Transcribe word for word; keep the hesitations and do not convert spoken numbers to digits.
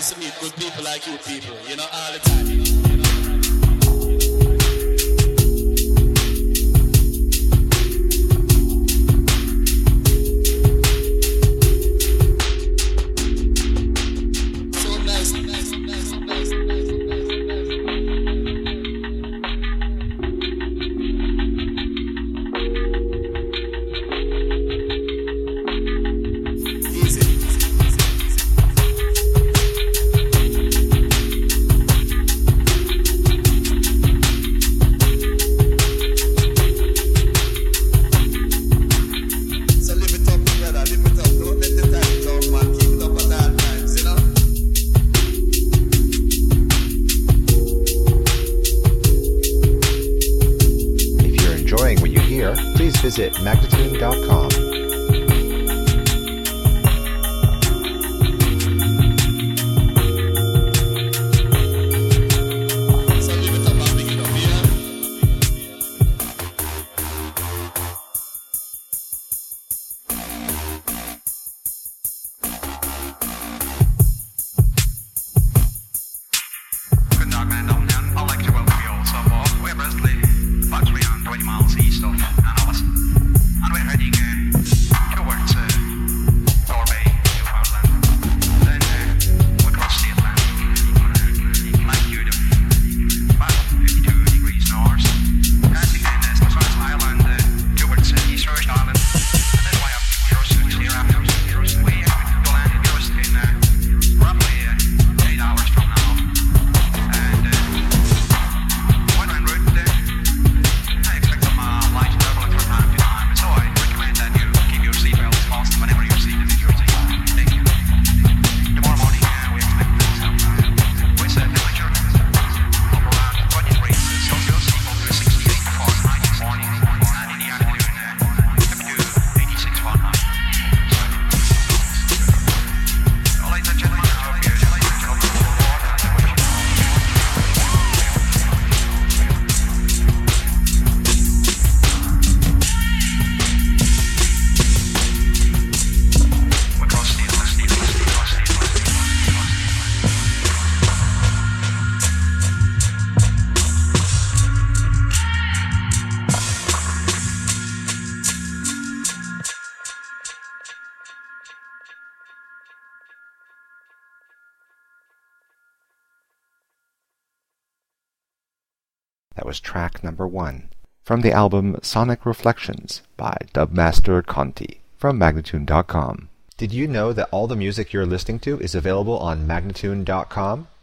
nice to meet good people like you people, you know, all the time, you know. Visit magnatune dot com. That was track number one from the album Sonic Reflections by Dubmaster Conti from magnatune dot com. Did you know that all the music you're listening to is available on magnatune dot com?